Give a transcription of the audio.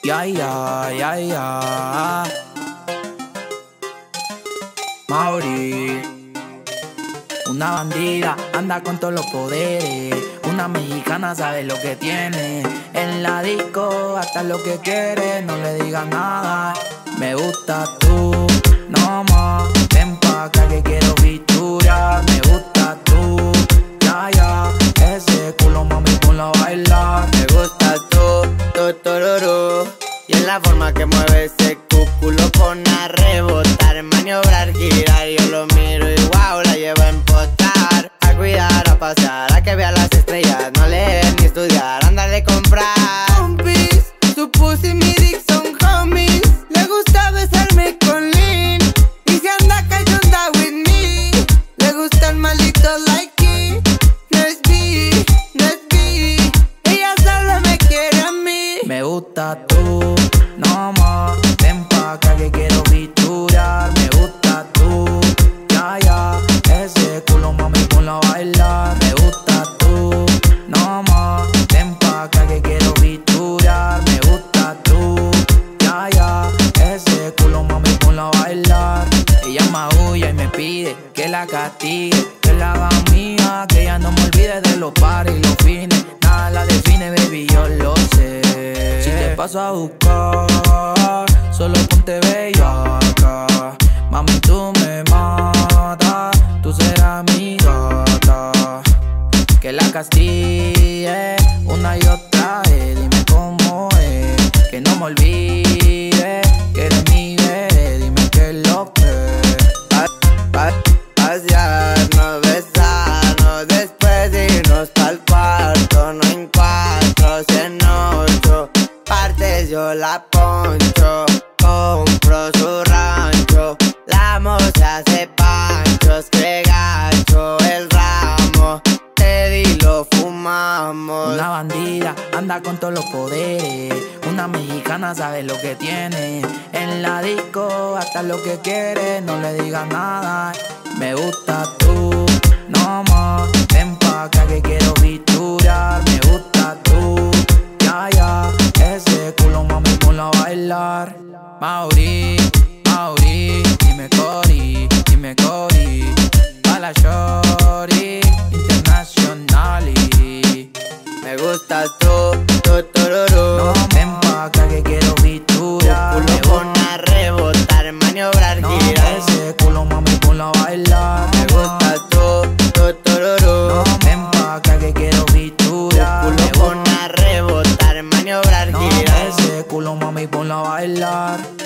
Ya, ya, ya, ya. Mauri, una bandida, anda con todos los poderes. Una mexicana sabe lo que tiene. En la disco, hasta lo que quiere. No le digas nada. Me gusta tú, no más. Ven pa' acá que quiero pintura. Me gusta tú, ya, ya. Ese culo, mami, ponlo a bailar. Me gusta tú, tururú. Y en la forma que mueve ese culo pone a rebotar, maniobrar, girar. Yo lo miro y wow, la llevo a empotar. A cuidar, a pasear, a que vea las estrellas. No leer ni estudiar, andar de comprar. Compis, su pussy y mi dick son homies. Le gusta besarme con lean. Y si anda cayonda with me. Le gustan malitos like me. No es B, no es B. Ella solo me quiere a mí. Me gusta tú, no más. Ven pa' acá que quiero pinturar. Me gusta tú, ya, ya. Ese culo, mami, ponlo a bailar. Me gusta tú, no más. Ven pa' acá que quiero pinturar. Me gusta tú, ya, ya. Ese culo, mami, ponlo a bailar. Ella maulla y me pide que la castigue, que la haga mía, que ya no me olvide de los pares y los fines. Nada la define, baby, yo lo sé. Si te paso a buscar, solo ponte bellaca. Mami, tú me matas, tú serás mi gata. Que la castigue una y otra vez. Dime cómo es, que no me olvide que eres mi bebé. Dime qué es lo que pasearnos, besarnos, después irnos pa'l cuarto. No en cuatro, en ocho partes yo la poncho. Compro su rancho, la moza hace panchos. Que gacho el ramo, te di lo fumamos. Una bandida, anda con todos los poderes. Una mexicana sabe lo que tiene. En la disco, hasta lo que quiere. No le digas nada. Me gusta tú, no más. Ven pa' acá que quiero pinturar. Me gusta tú, ya, ya. Ese culo, mami, ponlo a bailar. Mauri, Mauri, dime Cori, dime Cori. Pa' la shorty, internationally. Me gustas tú, tururú. No, ven pa' acá que quiero pintura. Culo pone a rebotar, maniobrar, No, girar. ese culo, mami, ponlo a bailar. Me gustas tú, tururú. No, ven pa' acá que quiero pintura. Culo pone a rebotar, maniobrar, No, girar. ese culo, mami, ponlo a bailar.